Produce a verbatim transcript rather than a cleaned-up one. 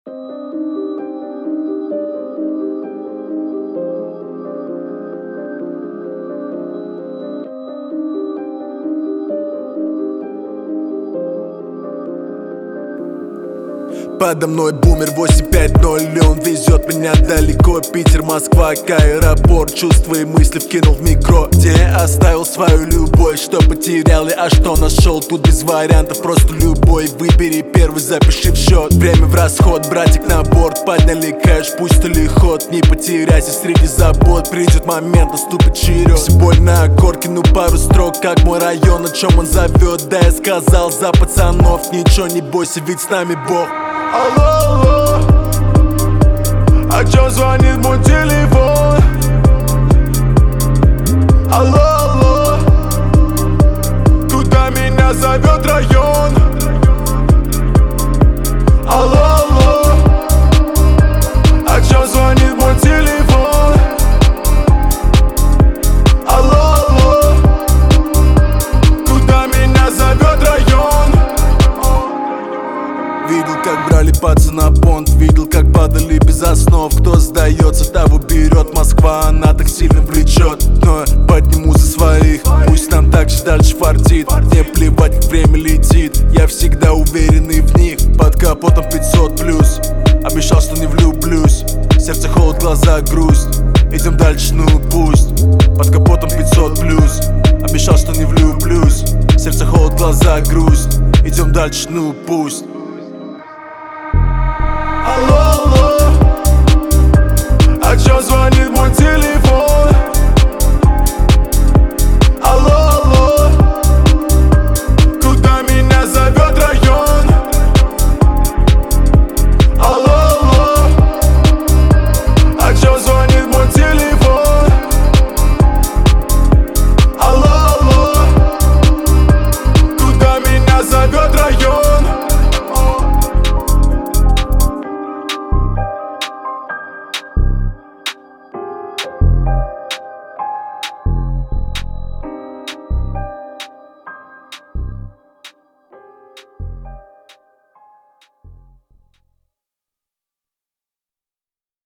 Подо мной бумер восемь пять ноль, и он везет меня далеко. Питер, Москва, к аэропорт. Чувства и мысли вкинул в микро, где я оставил свою любовь. Что потерял я, а что нашел? Тут без вариантов, просто любой. Выбери первый, запиши в счет. Время в расход, братик на борт. Подняли кэш, пусть или ход. Не потеряйся среди забот. Придет момент, наступит черед. Все больно аккорд, кину пару строк, как мой район, о чем он зовет. Да я сказал за пацанов, ничего не бойся, ведь с нами Бог. Алло, алло, о чем звонит мой телефон? Алло, алло, куда меня зовет район? Алло, алло, о чем звонит мой телефон? Алло, алло, куда меня зовет район? Видел, как брали пацана понт, видел, как падали без основ. Кто сдается, того берет. Москва, она так сильно влечет, но я подниму за своих. Пусть нам так же дальше фартит. Мне плевать, как время летит. Я всегда уверенный в них. Под капотом пятьсот плюс. Обещал, что не влюблюсь. Сердце холод, глаза грусть. Идем дальше, ну пусть. Под капотом пятьсот плюс. Обещал, что не влюблюсь. Сердце холод, глаза грусть. Идем дальше, ну пусть.